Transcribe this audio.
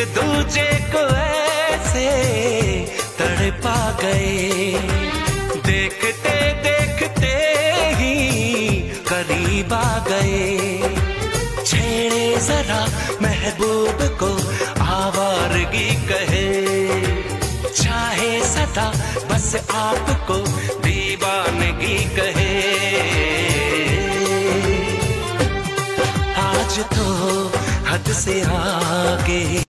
दूजे को ऐसे तड़पा गए, देखते देखते ही करीब आ गए। छेड़े जरा महबूब को आवारगी कहे, चाहे सदा बस आपको दीवानगी कहे। आज तो हद से आगे